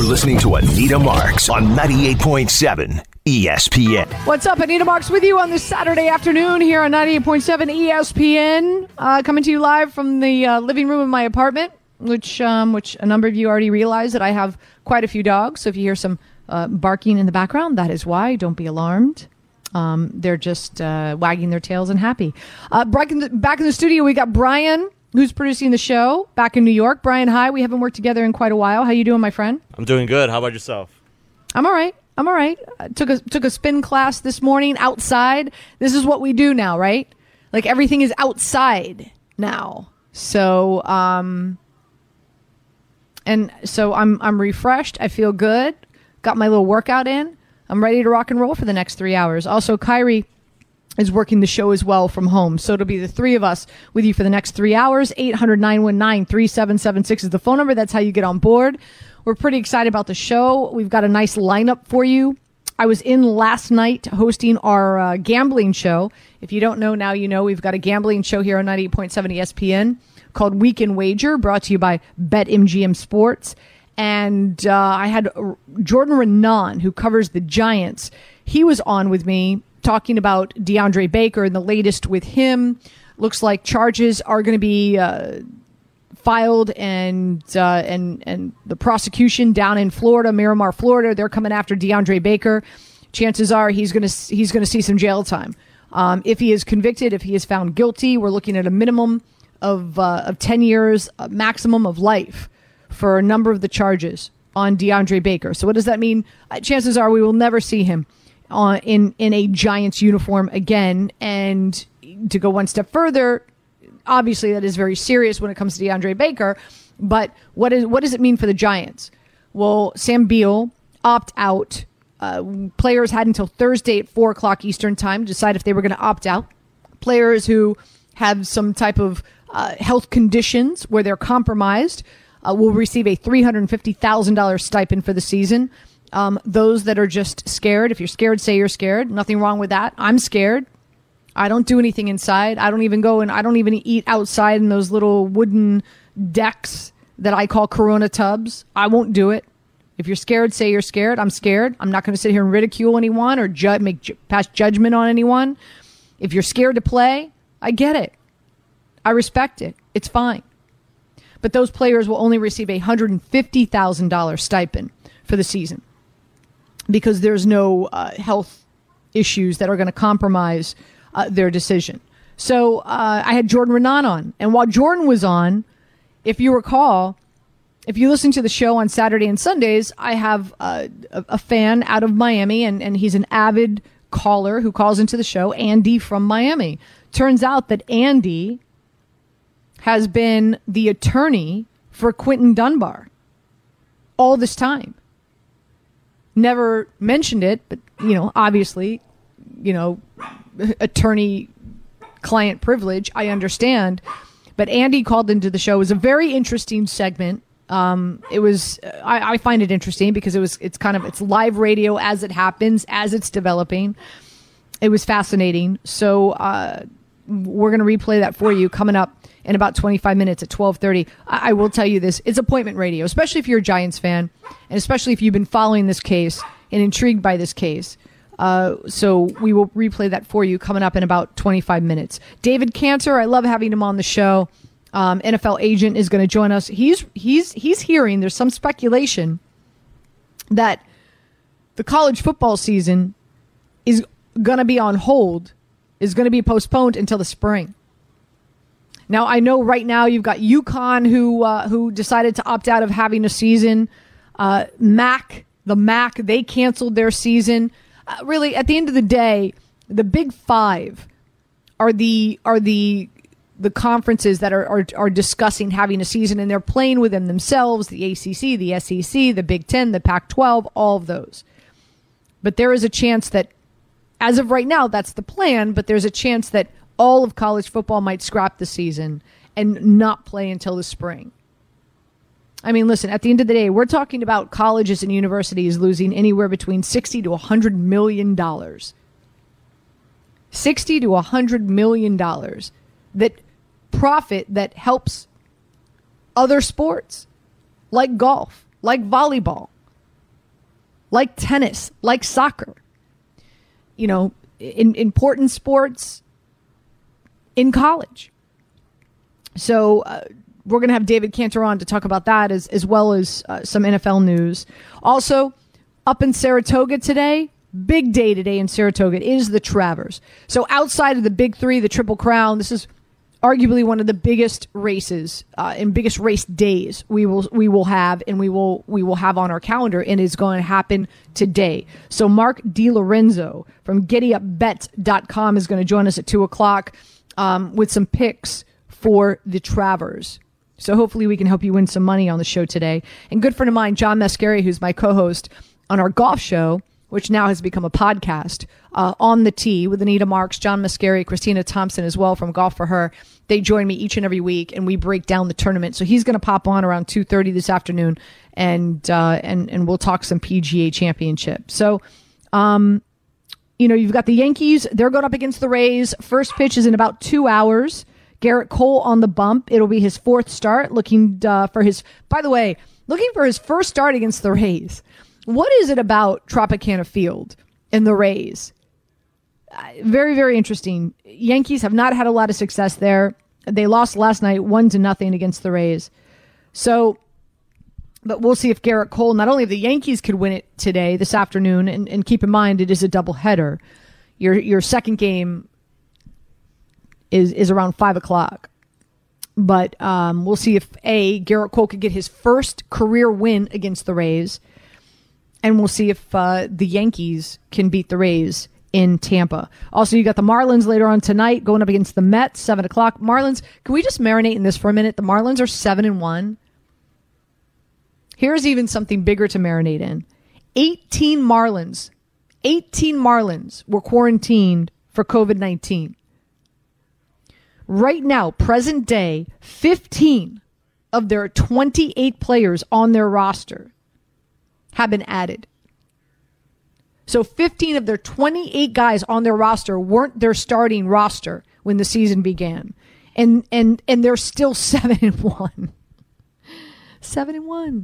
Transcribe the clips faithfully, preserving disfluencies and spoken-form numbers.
You're listening to Anita Marks on ninety-eight point seven E S P N. What's up? Anita Marks with you on this Saturday afternoon here on ninety-eight point seven E S P N. Uh, coming to you live from the uh, living room of my apartment, which um, which a number of you already realize that I have quite a few dogs. So if you hear some uh, barking in the background, that is why. Don't be alarmed. Um, they're just uh, wagging their tails and happy. Uh, back in, the, back in the studio, we got Brian, who's producing the show back in New York. Brian, hi. We haven't worked together in quite a while. How you doing, my friend? I'm doing good. How about yourself? I'm all right. I'm all right. I took a took a spin class this morning outside. This is what we do now, right? Like everything is outside now. So, um, and so I'm I'm refreshed. I feel good. Got my little workout in. I'm ready to rock and roll for the next three hours. Also, Kyrie is working the show as well from home. So it'll be the three of us with you for the next three hours. eight hundred, nine one nine, three seven seven six is the phone number. That's how you get on board. We're pretty excited about the show. We've got a nice lineup for you. I was in last night hosting our uh, gambling show. If you don't know, now you know. We've got a gambling show here on ninety-eight point seven E S P N called Weekend Wager, brought to you by BetMGM Sports. And uh, I had Jordan Renan, who covers the Giants. He was on with me talking about DeAndre Baker and the latest with him. Looks like charges are going to be uh, filed, and uh, and and the prosecution down in Florida, Miramar, Florida, they're coming after DeAndre Baker. Chances are he's going to he's going to see some jail time. Um, if he is convicted, if he is found guilty, we're looking at a minimum of uh, of ten years, a maximum of life for a number of the charges on DeAndre Baker. So what does that mean? Uh, chances are we will never see him on, in, in a Giants uniform again. And to go one step further, obviously that is very serious when it comes to DeAndre Baker. But what is what does it mean for the Giants? Well, Sam Beal opt out. Uh, players had until Thursday at four o'clock Eastern time to decide if they were going to opt out. Players who have some type of uh, health conditions where they're compromised Uh, will receive a three hundred fifty thousand dollars stipend for the season. Um, those that are just scared, if you're scared, say you're scared. Nothing wrong with that. I'm scared. I don't do anything inside. I don't even go and I don't even eat outside in those little wooden decks that I call Corona tubs. I won't do it. If you're scared, say you're scared. I'm scared. I'm not going to sit here and ridicule anyone or ju- make ju- pass judgment on anyone. If you're scared to play, I get it. I respect it. It's fine. But those players will only receive a one hundred fifty thousand dollars stipend for the season because there's no uh, health issues that are going to compromise uh, their decision. So uh, I had Jordan Renan on. And while Jordan was on, if you recall, if you listen to the show on Saturday and Sundays, I have uh, a, a fan out of Miami, and, and he's an avid caller who calls into the show, Andy from Miami. Turns out that Andy has been the attorney for Quinton Dunbar all this time. Never mentioned it, but, you know, obviously, you know, attorney-client privilege, I understand. But Andy called into the show. It was a very interesting segment. Um, it was, I, I find it interesting because it was, it's kind of, it's live radio as it happens, as it's developing. It was fascinating. So uh, we're going to replay that for you coming up in about twenty-five minutes at twelve thirty. I, I will tell you this. It's appointment radio, especially if you're a Giants fan, and especially if you've been following this case and intrigued by this case. Uh, so we will replay that for you coming up in about twenty-five minutes. David Cantor, I love having him on the show. Um, N F L agent is going to join us. He's he's he's hearing there's some speculation that the college football season is going to be on hold, is going to be postponed until the spring. Now, I know right now you've got UConn who uh, who decided to opt out of having a season. Uh, Mac, the Mac, they canceled their season. Uh, really, at the end of the day, the Big Five are the are the the conferences that are, are are discussing having a season, and they're playing within themselves. The A C C, the S E C, the Big Ten, the Pac twelve, all of those. But there is a chance that, as of right now, that's the plan. But there's a chance that all of college football might scrap the season and not play until the spring. I mean, listen, at the end of the day, we're talking about colleges and universities losing anywhere between sixty to one hundred million dollars. sixty to one hundred million dollars that profit that helps other sports like golf, like volleyball, like tennis, like soccer. You know, in important sports in college. So uh, we're going to have David Cantor on to talk about that as, as well as uh, some N F L news. Also, up in Saratoga today, big day today in Saratoga, it is the Travers. So outside of the big three, the Triple Crown, this is arguably one of the biggest races uh, and biggest race days we will we will have and we will we will have on our calendar, and it's going to happen today. So Mark DiLorenzo from Giddy Up Bet dot com is going to join us at two o'clock um, with some picks for the Travers. So hopefully we can help you win some money on the show today. And good friend of mine, John Mascari, who's my co-host on our golf show, which now has become a podcast, uh, On the Tee with Anita Marks, John Mascari, Christina Thompson as well from Golf for Her. They join me each and every week, and we break down the tournament. So he's going to pop on around two thirty this afternoon, and uh, and and we'll talk some P G A Championship. So, um, you know, you've got the Yankees. They're going up against the Rays. First pitch is in about two hours. Garrett Cole on the bump. It'll be his fourth start, looking uh, for his, by the way, looking for his first start against the Rays. What is it about Tropicana Field and the Rays? Uh, very, very interesting. Yankees have not had a lot of success there. They lost last night one to nothing against the Rays. So, but we'll see if Garrett Cole, not only if the Yankees could win it today, this afternoon, and, and keep in mind it is a doubleheader. Your your second game is is around five o'clock. But um, we'll see if A, Garrett Cole could get his first career win against the Rays. And we'll see if uh, the Yankees can beat the Rays in Tampa. Also, you got the Marlins later on tonight going up against the Mets, seven o'clock. Marlins, can we just marinate in this for a minute? The Marlins are seven and one. Here's even something bigger to marinate in. eighteen Marlins, eighteen Marlins were quarantined for covid nineteen. Right now, present day, fifteen of their twenty-eight players on their roster have been added. So fifteen of their twenty-eight guys on their roster weren't their starting roster when the season began. And and and they're still seven and one. seven and one.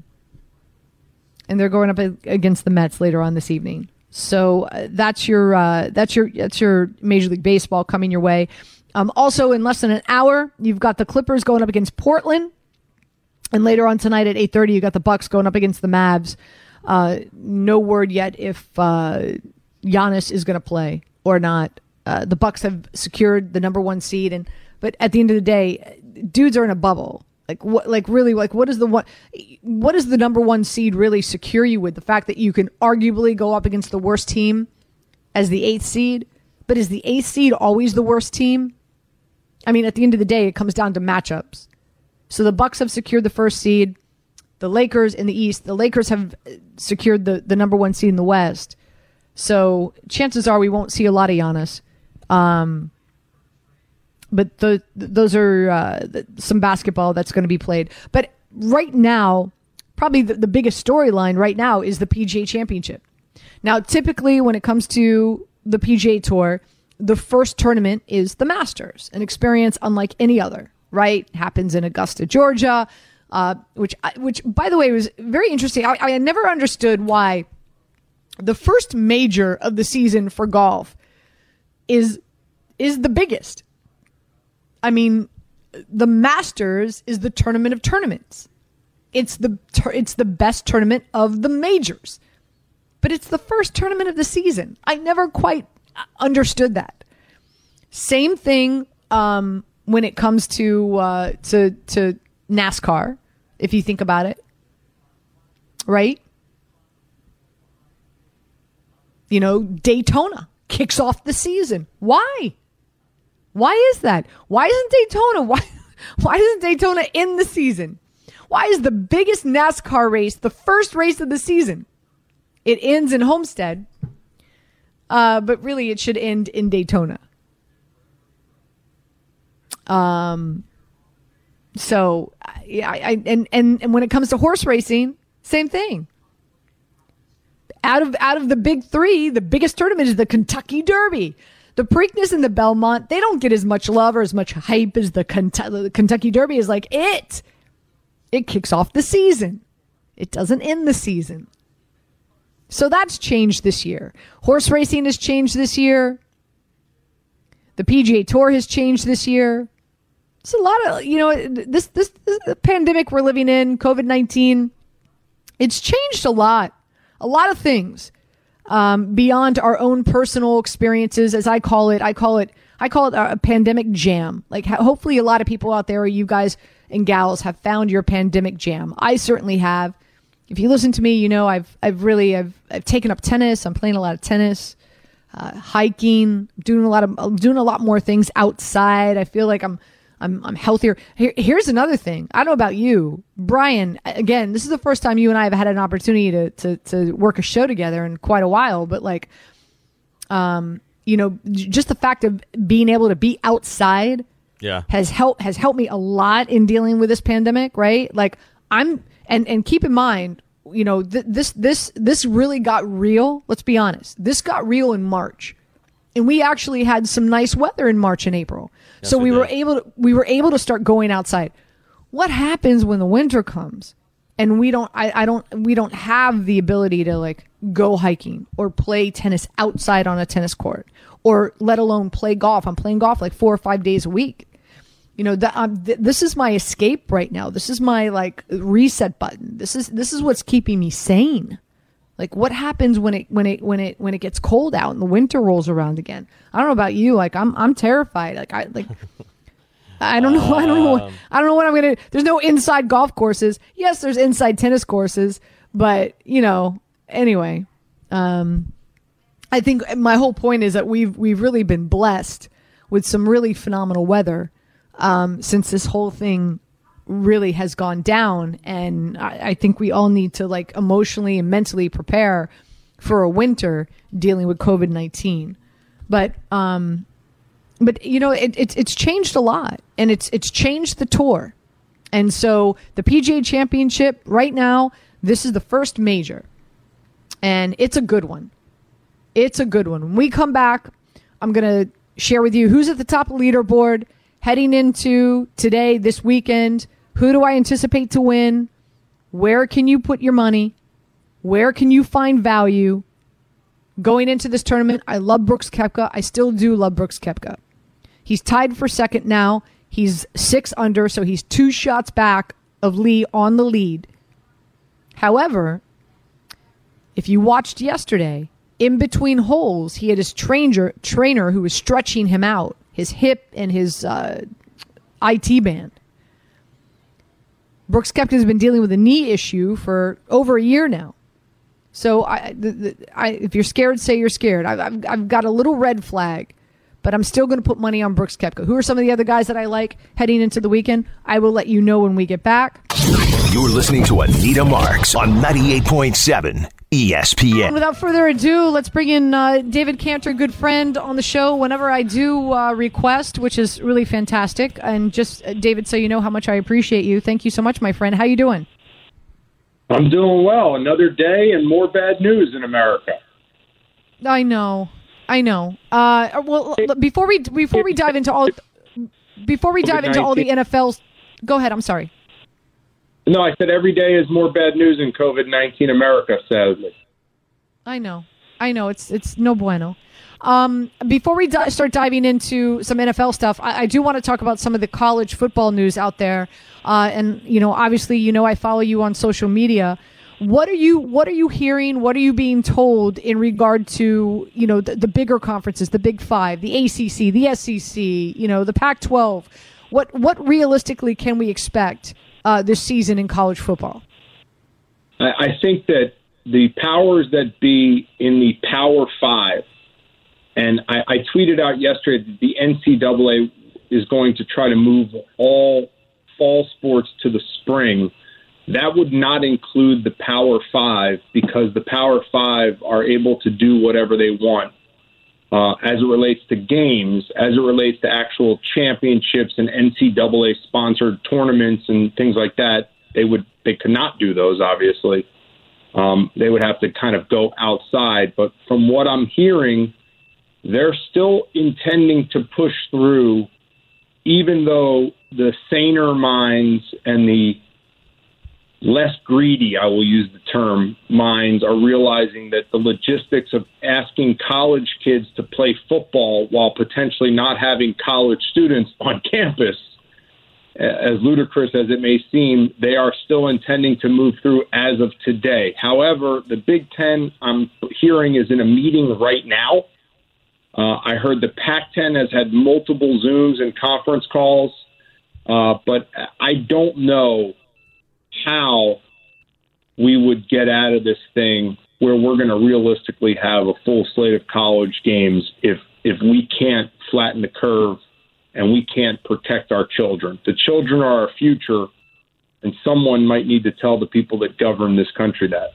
And they're going up against the Mets later on this evening. So uh, that's your uh, that's your that's your Major League Baseball coming your way. Um, also, in less than an hour, you've got the Clippers going up against Portland, and later on tonight at eight thirty, you got the Bucks going up against the Mavs. Uh, no word yet if uh, Giannis is going to play or not. Uh, the Bucks have secured the number one seed, and but at the end of the day, dudes are in a bubble. Like what? Like really? Like what is the one? What does the number one seed really secure you with? The fact that you can arguably go up against the worst team as the eighth seed, but is the eighth seed always the worst team? I mean, at the end of the day, it comes down to matchups. So the Bucks have secured the first seed. The Lakers in the East, the Lakers have secured the, the number one seed in the West. So chances are we won't see a lot of Giannis. Um, but the, those are uh, the, some basketball that's going to be played. But right now, probably the, the biggest storyline right now is the P G A Championship. Now, typically when it comes to the P G A Tour, the first tournament is the Masters, an experience unlike any other, right? Happens in Augusta, Georgia. Uh, which, which, by the way, was very interesting. I, I never understood why the first major of the season for golf is is the biggest. I mean, the Masters is the tournament of tournaments. It's the it's the best tournament of the majors, but it's the first tournament of the season. I never quite understood that. Same thing um, when it comes to uh, to to. NASCAR, if you think about it, right? You know, Daytona kicks off the season. Why? Why is that? Why isn't Daytona? Why, why isn't Daytona in the season? Why is the biggest NASCAR race the first race of the season? It ends in Homestead, uh, but really it should end in Daytona. Um... So, yeah, I, I and, and and when it comes to horse racing, same thing. Out of out of the big three, the biggest tournament is the Kentucky Derby. The Preakness and the Belmont, they don't get as much love or as much hype as the, Kentucky, the Kentucky Derby is like it. It kicks off the season. It doesn't end the season. So that's changed this year. Horse racing has changed this year. The P G A Tour has changed this year. It's a lot of, you know, this, this, this the pandemic we're living in, covid nineteen, it's changed a lot. A lot of things um, beyond our own personal experiences, as I call it. I call it, I call it a pandemic jam. Like, hopefully a lot of people out there, you guys and gals, have found your pandemic jam. I certainly have. If you listen to me, you know, I've, I've really, I've, I've taken up tennis. I'm playing a lot of tennis, uh, hiking, doing a lot of, doing a lot more things outside. I feel like I'm, I'm, I'm healthier. Here, here's another thing. I don't know about you, Brian. Again, this is the first time you and I have had an opportunity to, to, to work a show together in quite a while. But like, um, you know, just the fact of being able to be outside, yeah, has helped has helped me a lot in dealing with this pandemic. Right? Like, I'm, and and keep in mind, you know, th- this this this really got real. Let's be honest. This got real in March. And we actually had some nice weather in March and April. Yes, so we, we were did. able to, we were able to start going outside. What happens when the winter comes and we don't, I, I don't, we don't have the ability to like go hiking or play tennis outside on a tennis court, or let alone play golf. I'm playing golf like four or five days a week. You know, that um, th- this is my escape right now. This is my like reset button. This is, this is what's keeping me sane. Like, what happens when it when it when it when it gets cold out and the winter rolls around again? I don't know about you. Like, I'm I'm terrified. Like, I like I don't know. I don't know. What, I don't know what I'm gonna. There's no inside golf courses. Yes, there's inside tennis courses, but you know. Anyway, um, I think my whole point is that we've we've really been blessed with some really phenomenal weather um, since this whole thing really has gone down, and I, I think we all need to like emotionally and mentally prepare for a winter dealing with covid nineteen. But um but you know, it, it's it's changed a lot, and it's it's changed the tour. And so the P G A Championship right now, this is the first major, and it's a good one. It's a good one. When we come back, I'm gonna share with you who's at the top of the leaderboard heading into today, this weekend. Who do I anticipate to win? Where can you put your money? Where can you find value? Going into this tournament, I love Brooks Koepka. I still do love Brooks Koepka. He's tied for second now. He's six under, so he's two shots back of Lee on the lead. However, if you watched yesterday, in between holes, he had his trainer, trainer who was stretching him out, his hip and his uh, I T band. Brooks Koepka has been dealing with a knee issue for over a year now. So I, the, the, I, if you're scared, say you're scared. I, I've, I've got a little red flag, but I'm still going to put money on Brooks Koepka. Who are some of the other guys that I like heading into the weekend? I will let you know when we get back. You're listening to Anita Marks on ninety-eight point seven E S P N. Without further ado, let's bring in uh, David Cantor, good friend on the show whenever I do uh, request, which is really fantastic. And just, uh, David, so you know how much I appreciate you. Thank you so much, my friend. How you doing? I'm doing well. Another day and more bad news in America. I know. I know. Uh, well, before we before we dive into all before we dive into all the N F L's, go ahead. I'm sorry. No, I said every day is more bad news in covid nineteen America, sadly. I know. I know. It's it's no bueno. Um, before we di- start diving into some N F L stuff, I, I do want to talk about some of the college football news out there. Uh, and, you know, obviously, you know, I follow you on social media. What are you What are you hearing? What are you being told in regard to, you know, the, the bigger conferences, the Big Five, the A C C, the S E C, you know, the Pac twelve? What What realistically can we expect uh, this season in college football? I, I think that the powers that be in the Power Five, and I, I tweeted out yesterday that the N C double A is going to try to move all fall sports to the spring. That would not include the Power Five, because the Power Five are able to do whatever they want uh, as it relates to games, as it relates to actual championships and N C double A sponsored tournaments and things like that. They would they could not do those, obviously. Um, they would have to kind of go outside. But from what I'm hearing, they're still intending to push through, even though the saner minds and the less greedy, I will use the term, minds are realizing that the logistics of asking college kids to play football while potentially not having college students on campus, as ludicrous as it may seem, they are still intending to move through as of today. However, the Big Ten, I'm hearing, is in a meeting right now. Uh, I heard the Pac ten has had multiple Zooms and conference calls, uh, but I don't know how we would get out of this thing where we're going to realistically have a full slate of college games if if we can't flatten the curve and we can't protect our children. The children are our future, and someone might need to tell the people that govern this country that.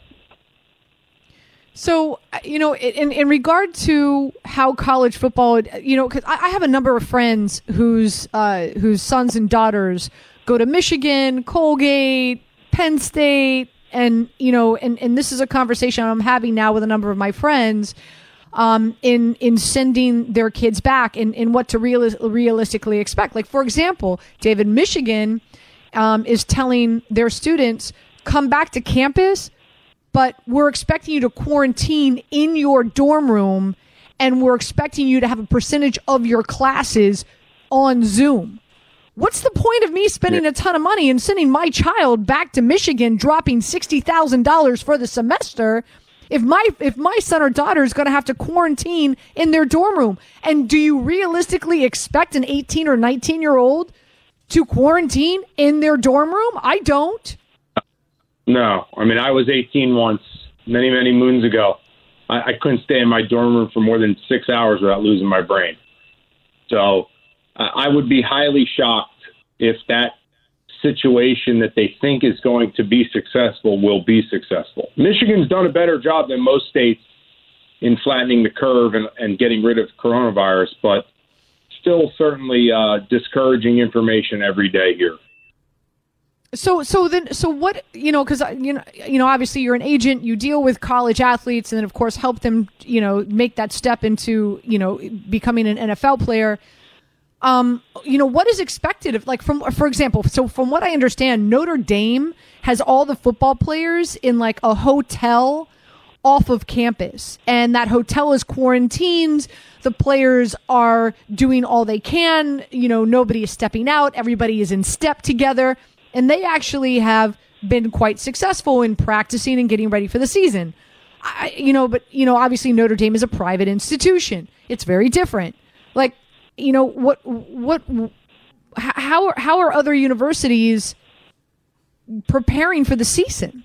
So, you know, in, in regard to how college football, you know, because I have a number of friends whose uh, whose sons and daughters go to Michigan, Colgate, Penn State, and, you know, and, and this is a conversation I'm having now with a number of my friends um, in in sending their kids back and, and what to real, realistically expect. Like, for example, David, Michigan um, is telling their students, come back to campus, but we're expecting you to quarantine in your dorm room, and we're expecting you to have a percentage of your classes on Zoom. What's the point of me spending a ton of money and sending my child back to Michigan, dropping sixty thousand dollars for the semester, if my if my son or daughter is going to have to quarantine in their dorm room? And do you realistically expect an eighteen or nineteen-year-old to quarantine in their dorm room? I don't. No. I mean, I was eighteen once, many, many moons ago. I, I couldn't stay in my dorm room for more than six hours without losing my brain. So uh, I would be highly shocked if that situation that they think is going to be successful will be successful. Michigan's done a better job than most states in flattening the curve and, and getting rid of coronavirus, but still certainly uh, discouraging information every day here. So, so then, so what, you know, because, you know, you know, obviously you're an agent, you deal with college athletes and then, of course, help them, you know, make that step into, you know, becoming an N F L player. Um, you know, what is expected of, like, from, for example, so from what I understand, Notre Dame has all the football players in like a hotel off of campus, and that hotel is quarantined. The players are doing all they can. You know, nobody is stepping out. Everybody is in step together. And they actually have been quite successful in practicing and getting ready for the season. I, you know, but, you know, obviously Notre Dame is a private institution. It's very different. Like, you know, what, what, how are, how are other universities preparing for the season?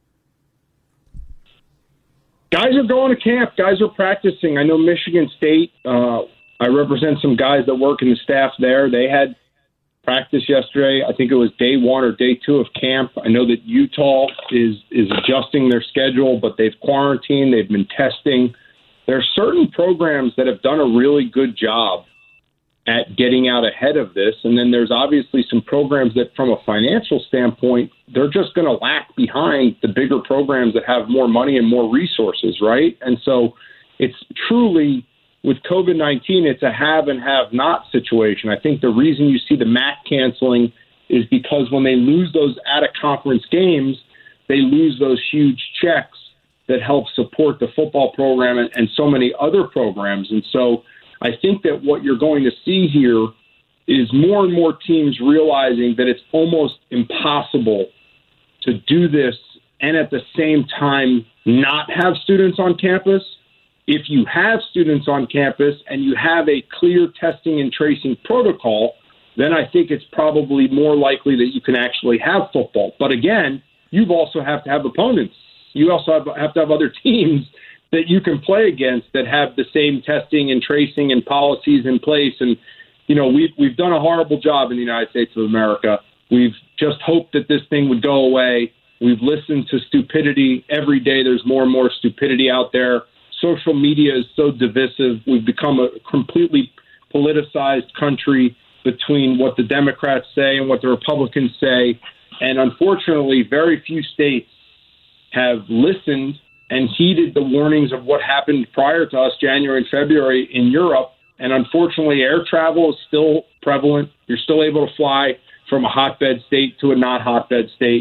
Guys are going to camp. Guys are practicing. I know Michigan State, uh, I represent some guys that work in the staff there. They had practice yesterday. I think it was day one or day two of camp. I know that Utah is is adjusting their schedule, but they've quarantined. They've been testing. There are certain programs that have done a really good job at getting out ahead of this. And then there's obviously some programs that, from a financial standpoint, they're just going to lag behind the bigger programs that have more money and more resources, right? And so it's truly, with COVID nineteen, it's a have and have not situation. I think the reason you see the M A C canceling is because when they lose those out-of-conference games, they lose those huge checks that help support the football program and, and so many other programs. And so I think that what you're going to see here is more and more teams realizing that it's almost impossible to do this and at the same time not have students on campus. If you have students on campus and you have a clear testing and tracing protocol, then I think it's probably more likely that you can actually have football. But again, you also have to have opponents. You also have, have to have other teams that you can play against that have the same testing and tracing and policies in place. And, you know, we've, we've done a horrible job in the United States of America. We've just hoped that this thing would go away. We've listened to stupidity. Every day there's more and more stupidity out there. Social media is so divisive. We've become a completely politicized country between what the Democrats say and what the Republicans say. And unfortunately, very few states have listened and heeded the warnings of what happened prior to us, January and February in Europe. And unfortunately, air travel is still prevalent. You're still able to fly from a hotbed state to a not hotbed state.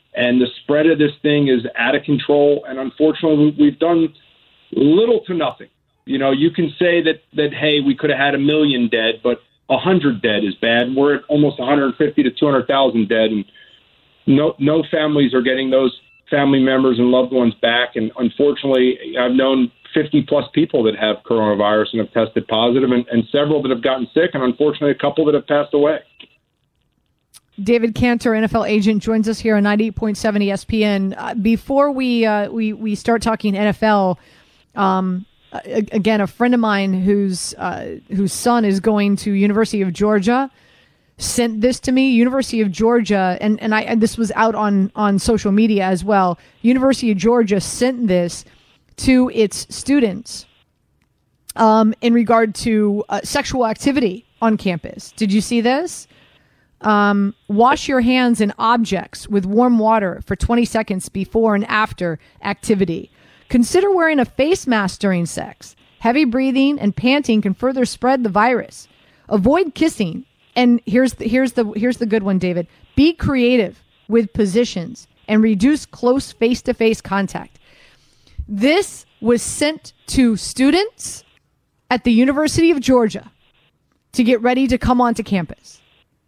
and the spread of this thing is out of control. And unfortunately, we've done little to nothing. You know, you can say that, that hey, we could have had a million dead, but a hundred dead is bad. We're at almost one hundred fifty to two hundred thousand dead, and no no families are getting those family members and loved ones back. And unfortunately, I've known fifty plus people that have coronavirus and have tested positive, and, and several that have gotten sick, and unfortunately a couple that have passed away. David Cantor, N F L agent, joins us here on ninety-eight point seven E S P N. Uh, before we, uh, we we start talking N F L, um, again, a friend of mine whose uh, whose son is going to University of Georgia sent this to me. University of Georgia, and and I and this was out on on social media as well. University of Georgia sent this to its students um, in regard to uh, sexual activity on campus. Did you see this? Um, wash your hands and objects with warm water for twenty seconds before and after activity. Consider wearing a face mask during sex. Heavy breathing and panting can further spread the virus. Avoid kissing. And here's the, here's the here's the good one, David. Be creative with positions and reduce close face-to-face contact. This was sent to students at the University of Georgia to get ready to come onto campus.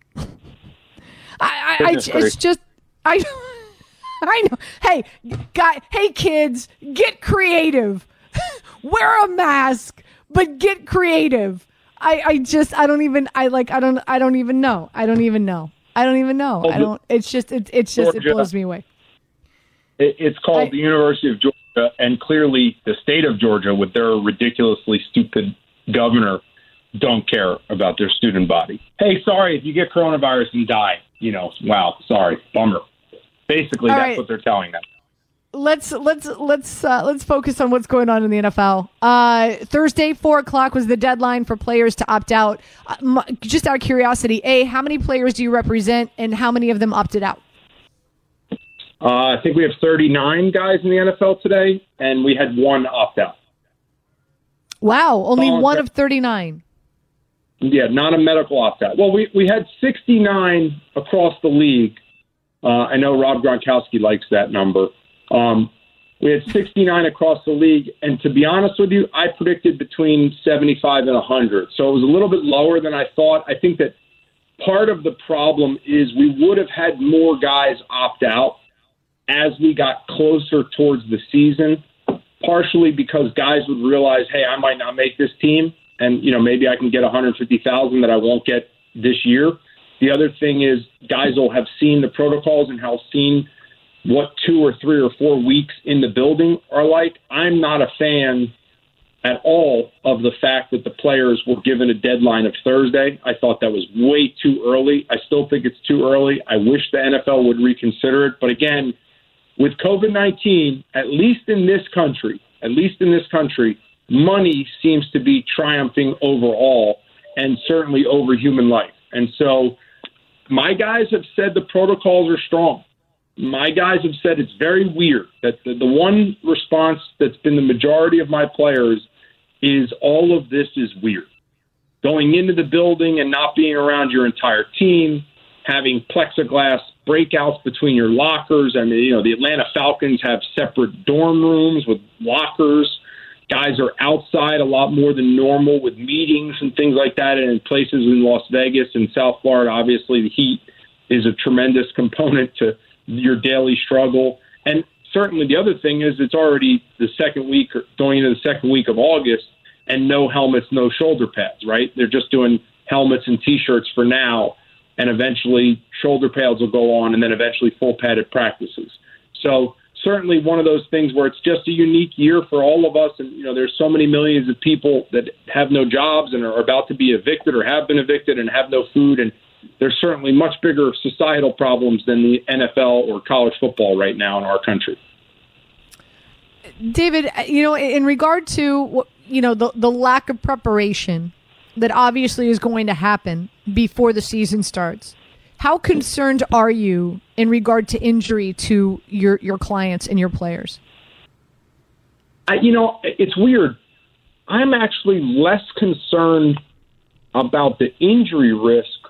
I, I, I it's just I I know. Hey, guy, hey kids, get creative. Wear a mask, but get creative. I, I just I don't even I like I don't I don't even know. I don't even know. I don't even know. I don't it's just it, it's just Georgia, it blows me away. It, it's called I, the University of Georgia, and clearly the state of Georgia, with their ridiculously stupid governor, don't care about their student body. Hey, sorry if you get coronavirus and die. You know, wow, sorry, bummer. Basically, that's right. What they're telling them. Let's let's let's uh, let's focus on what's going on in the N F L. Uh, Thursday, four o'clock was the deadline for players to opt out. Uh, m- just out of curiosity, A, how many players do you represent, and how many of them opted out? Uh, I think we have thirty-nine guys in the N F L today, and we had one opt out. Wow, only one of thirty-nine. Yeah, not a medical opt out. Well, we we had sixty-nine across the league. Uh, I know Rob Gronkowski likes that number. Um, we had sixty-nine across the league, and to be honest with you, I predicted between seventy-five and one hundred. So it was a little bit lower than I thought. I think that part of the problem is we would have had more guys opt out as we got closer towards the season, partially because guys would realize, hey, I might not make this team, and you know maybe I can get one hundred fifty thousand that I won't get this year. The other thing is guys will have seen the protocols and have seen what two or three or four weeks in the building are like. I'm not a fan at all of the fact that the players were given a deadline of Thursday. I thought that was way too early. I still think it's too early. I wish the N F L would reconsider it. But again, with covid nineteen, at least in this country, at least in this country, money seems to be triumphing over all, and certainly over human life. And so my guys have said the protocols are strong. My guys have said it's very weird that the, the one response that's been the majority of my players is all of this is weird. Going into the building and not being around your entire team, having plexiglass breakouts between your lockers. I mean, you know, the Atlanta Falcons have separate dorm rooms with lockers. Guys are outside a lot more than normal with meetings and things like that. And in places in Las Vegas and South Florida, obviously the heat is a tremendous component to your daily struggle. And certainly the other thing is it's already the second week, or going into the second week of August, and no helmets, no shoulder pads, right? They're just doing helmets and T-shirts for now, and eventually shoulder pads will go on, and then eventually full padded practices. So certainly one of those things where it's just a unique year for all of us. And, you know, there's so many millions of people that have no jobs and are about to be evicted or have been evicted and have no food. And there's certainly much bigger societal problems than the N F L or college football right now in our country. David, you know, in regard to, you know, the, the lack of preparation that obviously is going to happen before the season starts, how concerned are you in regard to injury to your, your clients and your players? I, you know, it's weird. I'm actually less concerned about the injury risk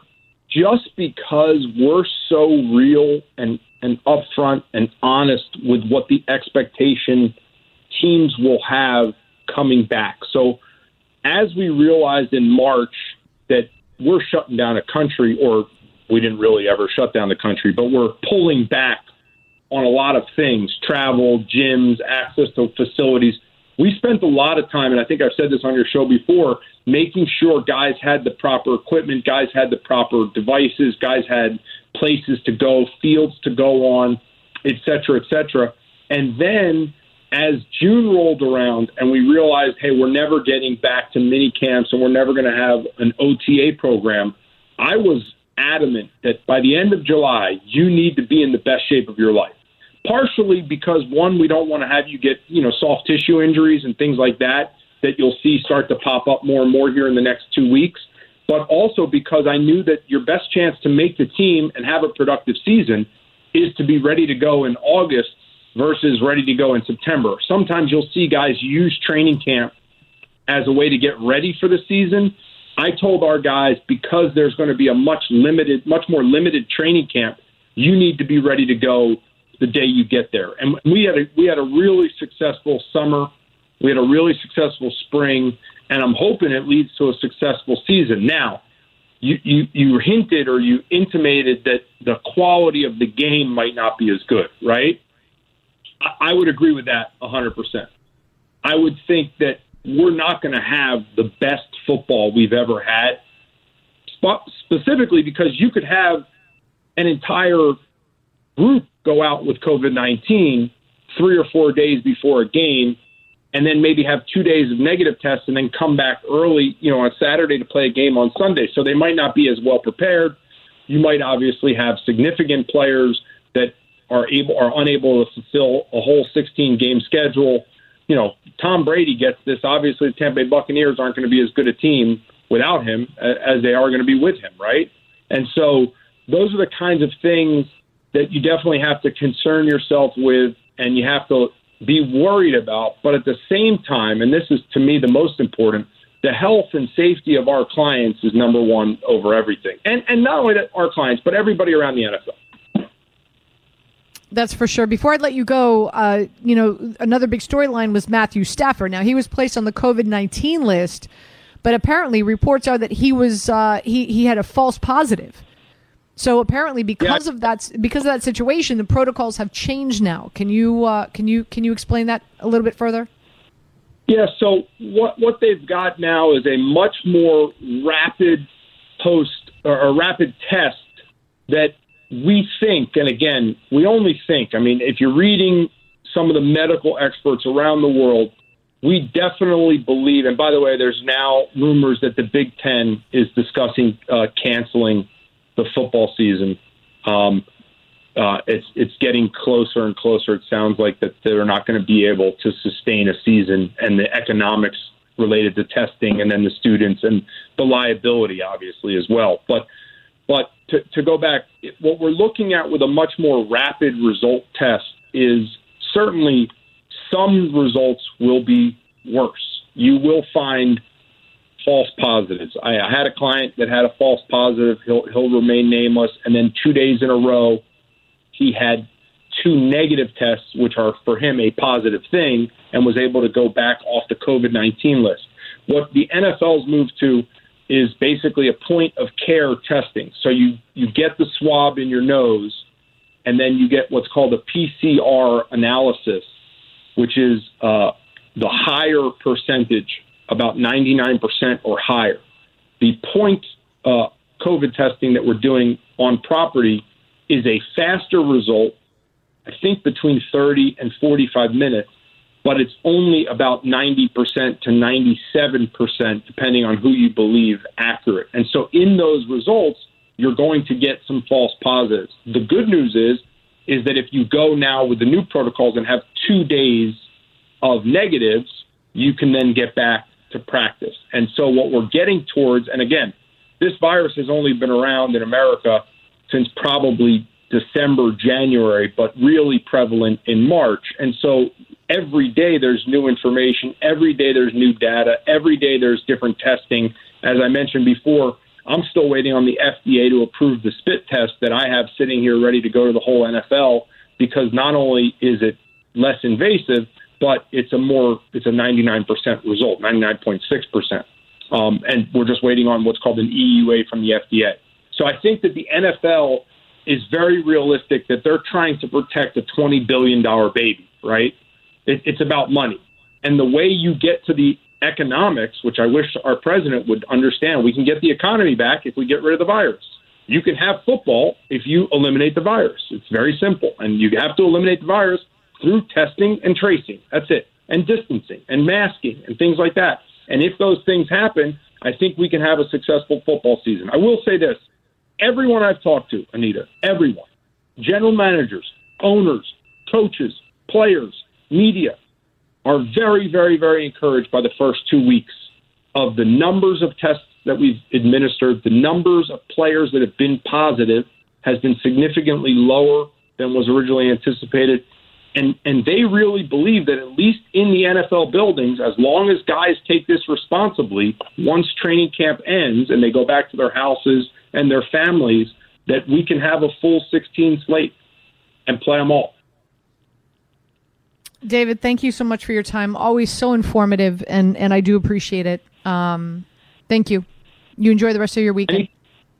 just because we're so real and, and upfront and honest with what the expectation teams will have coming back. So as we realized in March that we're shutting down a country, or we didn't really ever shut down the country, but we're pulling back on a lot of things, travel, gyms, access to facilities. We spent a lot of time, and I think I've said this on your show before, making sure guys had the proper equipment, guys had the proper devices, guys had places to go, fields to go on, et cetera, et cetera. And then as June rolled around and we realized, hey, we're never getting back to mini camps and we're never going to have an O T A program, I was adamant that by the end of July, you need to be in the best shape of your life. Partially because, one, we don't want to have you get, you know, soft tissue injuries and things like that that you'll see start to pop up more and more here in the next two weeks. But also because I knew that your best chance to make the team and have a productive season is to be ready to go in August versus ready to go in September. Sometimes you'll see guys use training camp as a way to get ready for the season. I told our guys, because there's going to be a much limited, much more limited training camp, you need to be ready to go the day you get there. And we had a, we had a really successful summer. We had a really successful spring, and I'm hoping it leads to a successful season. Now, you, you, you hinted or you intimated that the quality of the game might not be as good, right? I, I would agree with that one hundred percent. I would think that we're not going to have the best football we've ever had, specifically because you could have an entire group go out with COVID nineteen three or four days before a game, and then maybe have two days of negative tests and then come back early, you know, on Saturday to play a game on Sunday. So they might not be as well prepared. You might obviously have significant players that are able are unable to fulfill a whole sixteen game schedule. You know, Tom Brady gets this. Obviously, the Tampa Bay Buccaneers aren't going to be as good a team without him as they are going to be with him, right? And so those are the kinds of things that you definitely have to concern yourself with and you have to be worried about. But at the same time, and this is to me the most important, the health and safety of our clients is number one over everything. And and not only our clients, but everybody around the N F L. That's for sure. Before I'd let you go, uh, you know, another big storyline was Matthew Stafford. Now, he was placed on the COVID nineteen list, but apparently reports are that he was uh, he he had a false positive. So apparently, because yeah. of that, because of that situation, the protocols have changed now. Can you uh, can you can you explain that a little bit further? Yeah. So what what they've got now is a much more rapid post or a rapid test that we think, and again, we only think. I mean, if you're reading some of the medical experts around the world, we definitely believe. And by the way, there's now rumors that the Big Ten is discussing uh, canceling the football season. Um, uh, it's it's getting closer and closer. It sounds like that they're not going to be able to sustain a season, and the economics related to testing, and then the students and the liability, obviously, as well. But but to, to go back, what we're looking at with a much more rapid result test is certainly some results will be worse. You will find false positives. I, I had a client that had a false positive. He'll, he'll remain nameless. And then two days in a row, he had two negative tests, which are for him a positive thing, and was able to go back off the COVID nineteen list. What the N F L's moved to is basically a point of care testing. So you, you get the swab in your nose, and then you get what's called a P C R analysis, which is uh, the higher percentage, about ninety-nine percent or higher. The point uh, COVID testing that we're doing on property is a faster result, I think between thirty and forty-five minutes, but it's only about ninety percent to ninety-seven percent, depending on who you believe, accurate. And so in those results, you're going to get some false positives. The good news is, is that if you go now with the new protocols and have two days of negatives, you can then get back to practice. And so what we're getting towards, and again, this virus has only been around in America since probably December, January, but really prevalent in March. And so every day there's new information. Every day there's new data. Every day there's different testing. As I mentioned before, I'm still waiting on the F D A to approve the spit test that I have sitting here ready to go to the whole N F L, because not only is it less invasive, but it's a more it's a ninety-nine percent result, ninety-nine point six percent. Um, and we're just waiting on what's called an E U A from the F D A. So I think that the N F L is very realistic that they're trying to protect a twenty billion dollars baby, right? It, it's about money. And the way you get to the economics, which I wish our president would understand, we can get the economy back if we get rid of the virus. You can have football if you eliminate the virus. It's very simple. And you have to eliminate the virus through testing and tracing. That's it. And distancing and masking and things like that. And if those things happen, I think we can have a successful football season. I will say this. Everyone I've talked to, Anita, everyone, general managers, owners, coaches, players, media, are very, very, very encouraged by the first two weeks of the numbers of tests that we've administered. The numbers of players that have been positive has been significantly lower than was originally anticipated. And and they really believe that at least in the N F L buildings, as long as guys take this responsibly, once training camp ends and they go back to their houses and their families, that we can have a full sixteen slate and play them all. David, thank you so much for your time. Always so informative, and, and I do appreciate it. Um, thank you. You enjoy the rest of your weekend.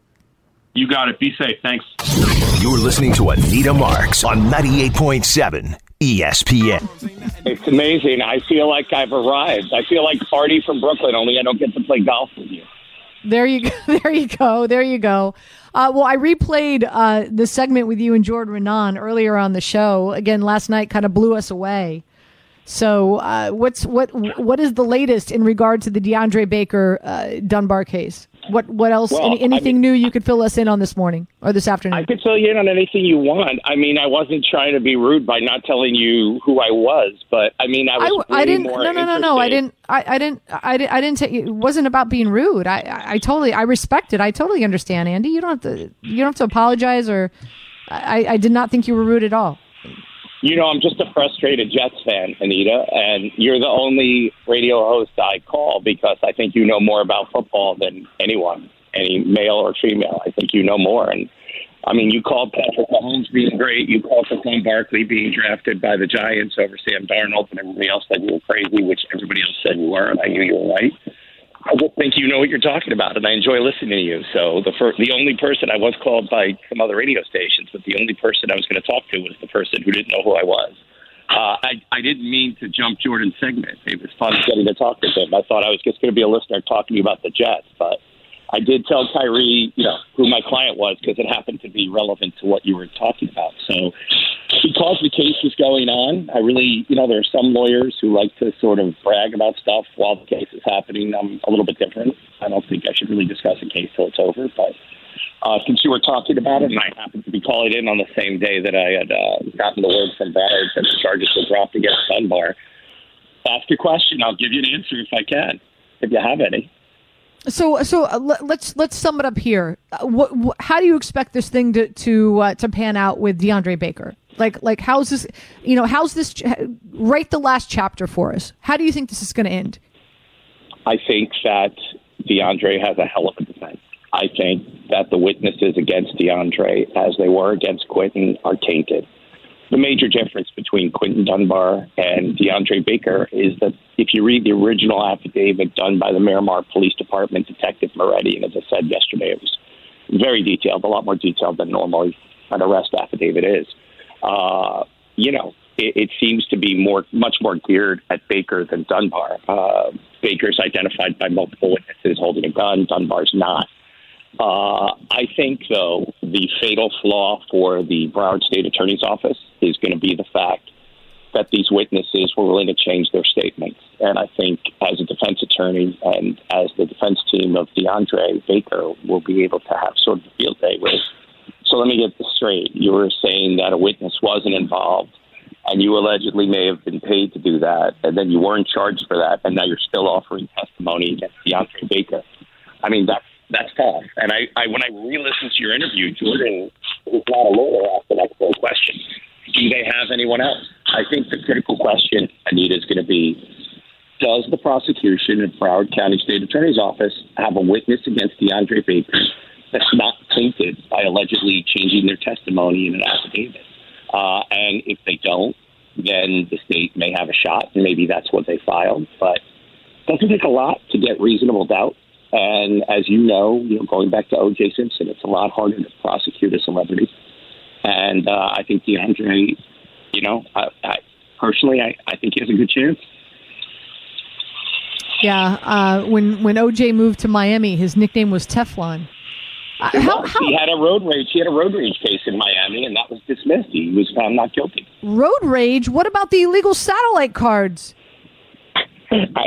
You got it. Be safe. Thanks. You're listening to Anita Marks on ninety-eight point seven E S P N. It's amazing. I feel like I've arrived. I feel like Artie from Brooklyn, only I don't get to play golf with you. There you go. There you go. There you go. Uh, well, I replayed uh, the segment with you and Jordan Renan earlier on the show. Again, last night kind of blew us away. So, uh, what's what what is the latest in regard to the DeAndre Baker uh, Dunbar case? What what else? Well, any, anything I mean, new you could fill us in on this morning or this afternoon? I could fill you in on anything you want. I mean, I wasn't trying to be rude by not telling you who I was, but I mean, I was. I, I didn't. More no, no, no, no. I didn't. I, I didn't. I, didn't. I didn't. T- it wasn't about being rude. I, I, I totally. I respect it. I totally understand, Andy. You don't have to. You don't have to apologize. Or, I, I did not think you were rude at all. You know, I'm just a frustrated Jets fan, Anita, and you're the only radio host I call because I think you know more about football than anyone, any male or female. I think you know more. And, I mean, you called Patrick Mahomes being great. You called Saquon Barkley being drafted by the Giants over Sam Darnold, and everybody else said you were crazy, which everybody else said you were, and I knew you were right. I just think you know what you're talking about, and I enjoy listening to you. So the first, the only person I was called by some other radio stations, but the only person I was going to talk to was the person who didn't know who I was. Uh, I, I didn't mean to jump Jordan's segment. It was fun getting to talk to him. I thought I was just going to be a listener talking to you about the Jets, but I did tell Kyrie, you know, who my client was because it happened to be relevant to what you were talking about. So because the case is going on, I really, you know, there are some lawyers who like to sort of brag about stuff while the case is happening. I'm a little bit different. I don't think I should really discuss a case till it's over. But uh, since you were talking about it, and I happened to be calling in on the same day that I had uh, gotten the word from Barrett that the charges were dropped against Dunbar, ask a question. I'll give you an answer if I can, if you have any. So, so uh, let's let's sum it up here. Uh, what, wh- how do you expect this thing to to uh, to pan out with DeAndre Baker? Like, like how's this? You know, how's this? Ch- write the last chapter for us. How do you think this is going to end? I think that DeAndre has a hell of a defense. I think that the witnesses against DeAndre, as they were against Quentin, are tainted. The major difference between Quentin Dunbar and DeAndre Baker is that if you read the original affidavit done by the Miramar Police Department Detective Moretti, and as I said yesterday, it was very detailed, a lot more detailed than normally an arrest affidavit is. Uh, you know, it, it seems to be more, much more geared at Baker than Dunbar. Uh, Baker's identified by multiple witnesses holding a gun. Dunbar's not. Uh, I think, though, the fatal flaw for the Broward State Attorney's Office is going to be the fact that these witnesses were willing to change their statements. And I think as a defense attorney and as the defense team of DeAndre Baker will be able to have sort of a field day with. So let me get this straight. You were saying that a witness wasn't involved and you allegedly may have been paid to do that, and then you weren't charged for that, and now you're still offering testimony against DeAndre Baker. I mean, that's That's tough. And I, I, when I re-listened to your interview, Jordan was not a lawyer after that full question. Do they have anyone else? I think the critical question, Anita, is going to be, does the prosecution in Broward County State Attorney's Office have a witness against DeAndre Baker that's not tainted by allegedly changing their testimony in an affidavit? Uh, and if they don't, then the state may have a shot, and maybe that's what they filed. But it doesn't take a lot to get reasonable doubt. And as you know, you know, going back to O J Simpson, it's a lot harder to prosecute a celebrity. And uh, I think DeAndre, you know, I, I, personally, I, I think he has a good chance. Yeah, uh, when when O J moved to Miami, his nickname was Teflon. Uh, how, how, he had a road rage. He had a road rage case in Miami, and that was dismissed. He was found not guilty. Road rage? What about the illegal satellite cards? I,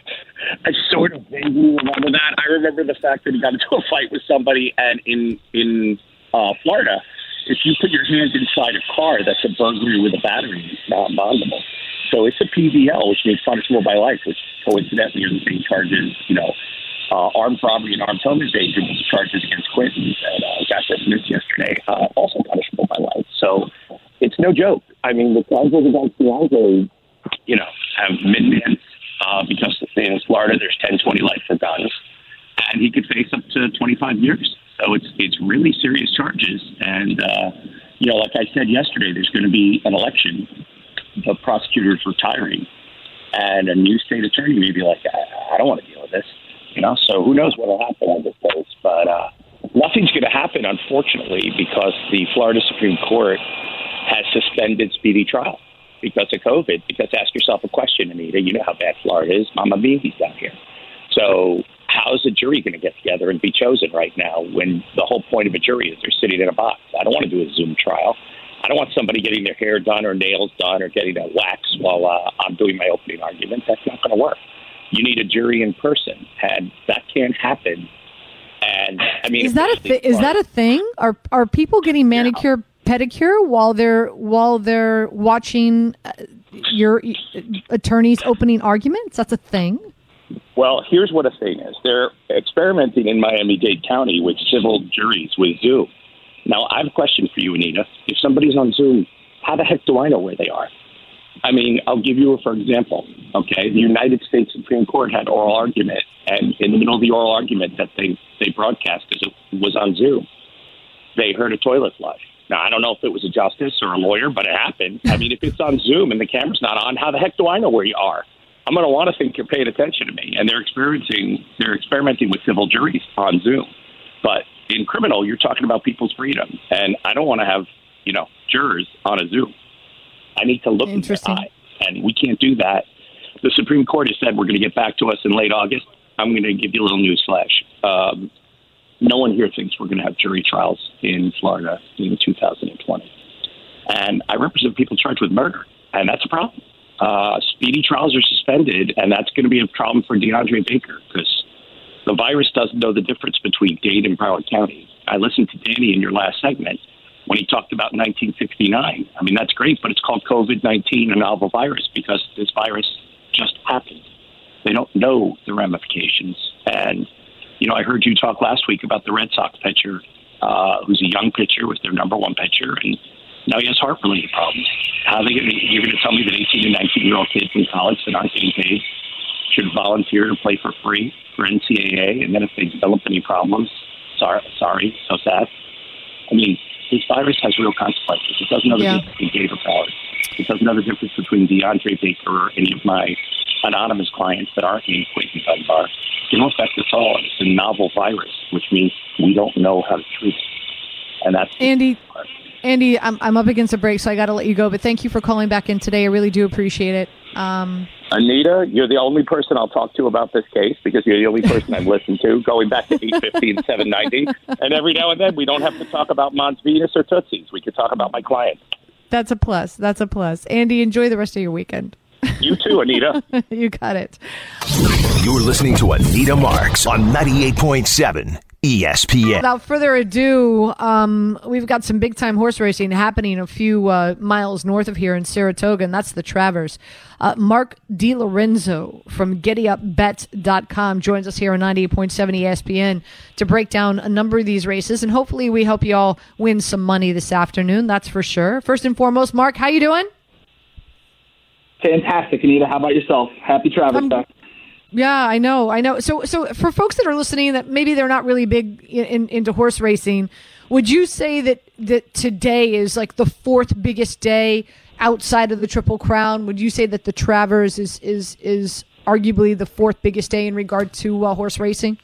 I sort of vaguely remember that. I remember the fact that he got into a fight with somebody, and in in uh, Florida, if you put your hands inside a car, that's a burglary with a battery. It's not bondable. So it's a P V L, which means punishable by life, which coincidentally are the same charges, you know, uh, armed robbery and armed home invasion, which charges against Quentin that uh, got dismissed yesterday, uh, also punishable by life. So it's no joke. I mean, the charges against DeAndre, you know, have min-mans uh, because in Florida there's ten, twenty life for guns, and he could face up to twenty-five years. So it's it's really serious charges. And, uh, you know, like I said yesterday, there's going to be an election. The prosecutor's retiring, and a new state attorney may be like, I, I don't want to deal with this. You know, so who knows what will happen on this case. But uh, nothing's going to happen, unfortunately, because the Florida Supreme Court has suspended speedy trial because of COVID. Because ask yourself a question, Anita. You know how bad Florida is. Mama Bee's down here. So how's a jury going to get together and be chosen right now when the whole point of a jury is they're sitting in a box? I don't want to do a Zoom trial. I don't want somebody getting their hair done or nails done or getting a wax while uh, I'm doing my opening argument. That's not going to work. You need a jury in person, and that can't happen. And I mean, is that a th- is that a thing? Are are people getting manicure yeah. pedicure while they're while they're watching uh, your attorney's opening arguments? That's a thing. Well, here's what a thing is. They're experimenting in Miami-Dade County with civil juries with Zoom. Now, I have a question for you, Anita. If somebody's on Zoom, how the heck do I know where they are? I mean, I'll give you a for example. Okay, the United States Supreme Court had oral argument, and in the middle of the oral argument that they, they broadcast because it was on Zoom, they heard a toilet flush. Now, I don't know if it was a justice or a lawyer, but it happened. I mean, if it's on Zoom and the camera's not on, how the heck do I know where you are? I'm going to want to think you're paying attention to me. And they're experiencing, they're experimenting with civil juries on Zoom. But in criminal, you're talking about people's freedom. And I don't want to have, you know, jurors on a Zoom. I need to look in their eye. And we can't do that. The Supreme Court has said we're going to get back to us in late August. I'm going to give you a little news flash. Um, no one here thinks we're going to have jury trials in Florida in two thousand twenty. And I represent people charged with murder. And that's a problem. Uh, speedy trials are suspended, and that's going to be a problem for DeAndre Baker because the virus doesn't know the difference between Dade and Broward County. I listened to Danny in your last segment when he talked about nineteen sixty-nine. I mean, that's great, but it's called COVID nineteen, a novel virus, because this virus just happened. They don't know the ramifications. And, you know, I heard you talk last week about the Red Sox pitcher, uh, who's a young pitcher, was their number one pitcher, and now he has heart-related problems. How are they gonna, you're going to tell me that eighteen and nineteen-year-old kids in college that aren't getting paid should volunteer to play for free for N C double A, and then if they develop any problems, sorry, sorry, so sad. I mean, this virus has real consequences. It doesn't know the yeah. difference between Gator Power. It doesn't know the difference between DeAndre Baker or any of my anonymous clients that aren't named Quentin Dunbar. It will affect us all. It's a novel virus, which means we don't know how to treat it. And that's Andy. Andy, I'm I'm up against a break, so I got to let you go. But thank you for calling back in today. I really do appreciate it. Um, Anita, you're the only person I'll talk to about this case because you're the only person I've listened to going back to eight fifty and seven ninety. And every now and then, we don't have to talk about Mons Venus or Tootsies. We could talk about my clients. That's a plus. That's a plus. Andy, enjoy the rest of your weekend. You too, Anita. You got it. You're listening to Anita Marks on ninety-eight point seven E S P N. Without further ado, um, we've got some big-time horse racing happening a few uh, miles north of here in Saratoga, and that's the Travers. Uh, Mark DiLorenzo from Giddy Up Bet dot com joins us here on ninety-eight point seven E S P N to break down a number of these races, and hopefully we help you all win some money this afternoon, that's for sure. First and foremost, Mark, how you doing? Fantastic, Anita. How about yourself? Happy Travers Day. Yeah, I know, I know. So, so for folks that are listening, that maybe they're not really big in, in, into horse racing, would you say that that today is like the fourth biggest day outside of the Triple Crown? Would you say that the Travers is is is arguably the fourth biggest day in regard to uh, horse racing?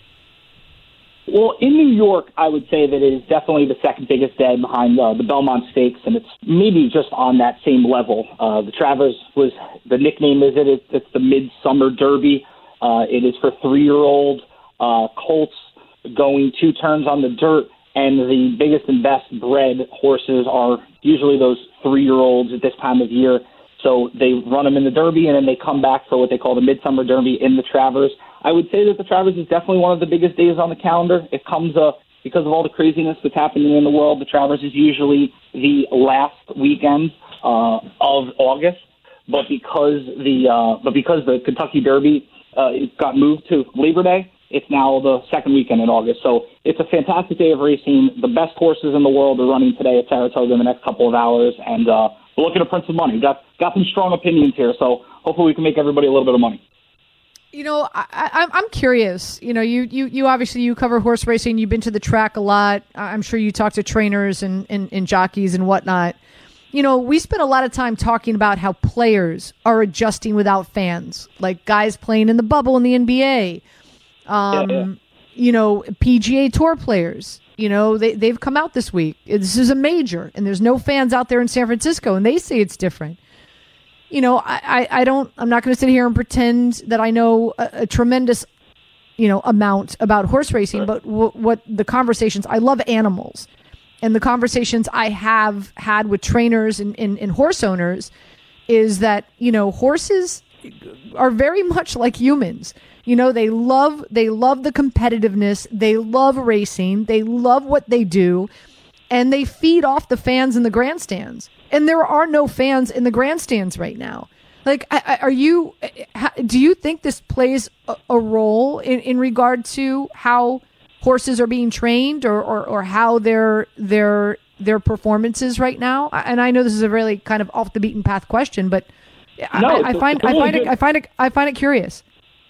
Well, in New York, I would say that it is definitely the second biggest day behind uh, the Belmont Stakes, and it's maybe just on that same level. Uh, the Travers was, the nickname is it, it's, it's the Midsummer Derby. Uh, it is for three-year-old uh, colts going two turns on the dirt, and the biggest and best bred horses are usually those three-year-olds at this time of year. So they run them in the Derby, and then they come back for what they call the Midsummer Derby in the Travers. I would say that the Travers is definitely one of the biggest days on the calendar. It comes uh, because of all the craziness that's happening in the world. The Travers is usually the last weekend uh, of August, but because the uh, but because the Kentucky Derby uh, it got moved to Labor Day, it's now the second weekend in August. So it's a fantastic day of racing. The best horses in the world are running today at Saratoga in the next couple of hours, and uh, we're looking to print some money. We've got got some strong opinions here, so hopefully we can make everybody a little bit of money. You know, I, I, I'm curious. You know, you, you, you obviously you cover horse racing. You've been to the track a lot. I'm sure you talk to trainers and, and, and jockeys and whatnot. You know, we spent a lot of time talking about how players are adjusting without fans, like guys playing in the bubble in the N B A. Um, yeah, yeah. You know, P G A Tour players. You know, they they've come out this week. This is a major, and there's no fans out there in San Francisco, and they say it's different. You know, I, I, I don't, I'm not going to sit here and pretend that I know a, a tremendous, you know, amount about horse racing, sure. but w- what the conversations, I love animals, and the conversations I have had with trainers and, and, and horse owners is that, you know, horses are very much like humans. You know, they love, they love the competitiveness. They love racing. They love what they do, and they feed off the fans in the grandstands. And there are no fans in the grandstands right now. Like, are you? Do you think this plays a role in, in regard to how horses are being trained, or, or, or how their their their performances right now? And I know this is a really kind of off the beaten path question, but no, I, I find I find it I find it I find it curious.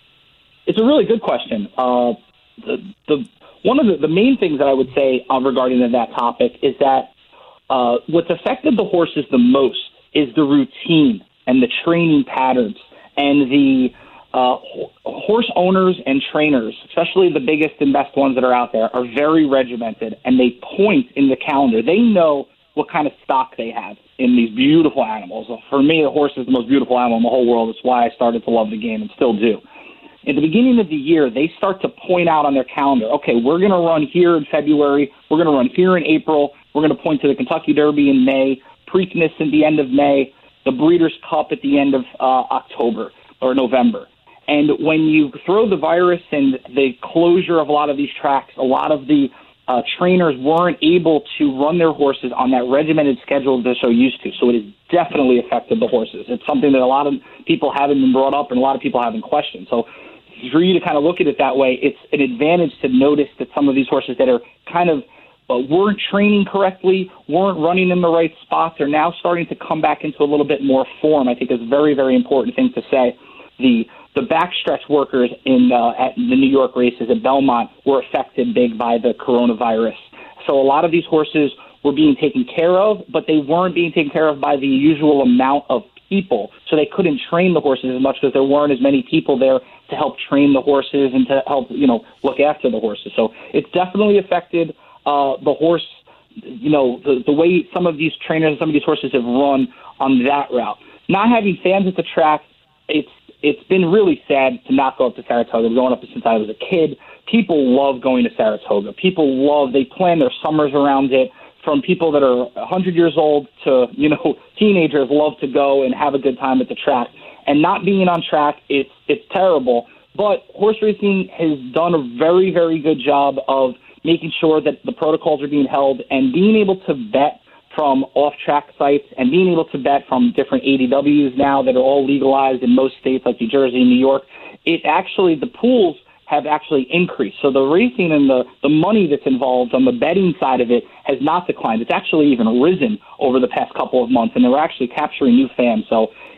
It's a really good question. Uh, the the one of the, the main things that I would say uh, regarding that topic is that. Uh, what's affected the horses the most is the routine and the training patterns, and the uh, horse owners and trainers, especially the biggest and best ones that are out there, are very regimented, and they point in the calendar. They know what kind of stock they have in these beautiful animals. For me, the horse is the most beautiful animal in the whole world. It's why I started to love the game and still do. At the beginning of the year, they start to point out on their calendar, okay, we're going to run here in February, we're going to run here in April, we're going to point to the Kentucky Derby in May, Preakness at the end of May, the Breeders' Cup at the end of uh, October or November. And when you throw the virus and the closure of a lot of these tracks, a lot of the uh, trainers weren't able to run their horses on that regimented schedule they're so used to. So it has definitely affected the horses. It's something that a lot of people haven't been brought up and a lot of people haven't questioned. So for you to kind of look at it that way, it's an advantage to notice that some of these horses that are kind of uh, weren't training correctly, weren't running in the right spots, are now starting to come back into a little bit more form. I think is a very, very important thing to say. The the backstretch workers in uh, at the New York races at Belmont were affected big by the coronavirus. So a lot of these horses were being taken care of, but they weren't being taken care of by the usual amount of people. So they couldn't train the horses as much because there weren't as many people there to help train the horses and to help, you know, look after the horses. So it's definitely affected uh, the horse, you know, the, the way some of these trainers and some of these horses have run on that route. Not having fans at the track, it's it's been really sad to not go up to Saratoga. I've been going up since I was a kid. People love going to Saratoga. People love, they plan their summers around it. From people that are one hundred years old to, you know, teenagers love to go and have a good time at the track. And not being on track, it's it's terrible. But horse racing has done a very, very good job of making sure that the protocols are being held and being able to bet from off-track sites and being able to bet from different A D Ws now that are all legalized in most states like New Jersey and New York. It actually, the pools have actually increased. So the racing and the, the money that's involved on the betting side of it has not declined. It's actually even risen over the past couple of months, and they're actually capturing new fans. So it's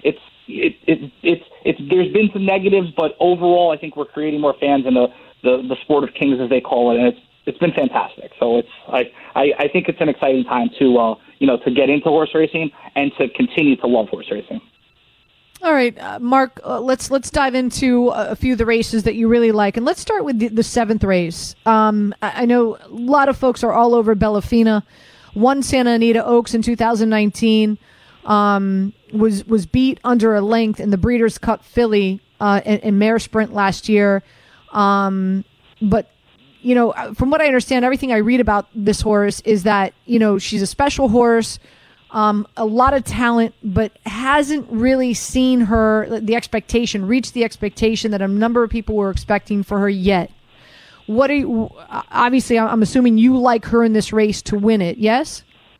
it, it, it's it's there's been some negatives, but overall, I think we're creating more fans in the, the, the sport of kings, as they call it, and it's it's been fantastic. So it's I, I, I think it's an exciting time to uh, you know to get into horse racing and to continue to love horse racing. All right, uh, Mark, uh, let's let's dive into a few of the races that you really like, and let's start with the, the seventh race. Um, I, I know a lot of folks are all over Bellafina. Won Santa Anita Oaks in two thousand nineteen. Um, was was beat under a length in the Breeders' Cup Filly uh, in, in Mare Sprint last year. Um, but you know, from what I understand, everything I read about this horse is that you know she's a special horse. Um, a lot of talent, but hasn't really seen her, the expectation, reach the expectation that a number of people were expecting for her yet. What are you, obviously, I'm assuming you like her in this race to win it, yes?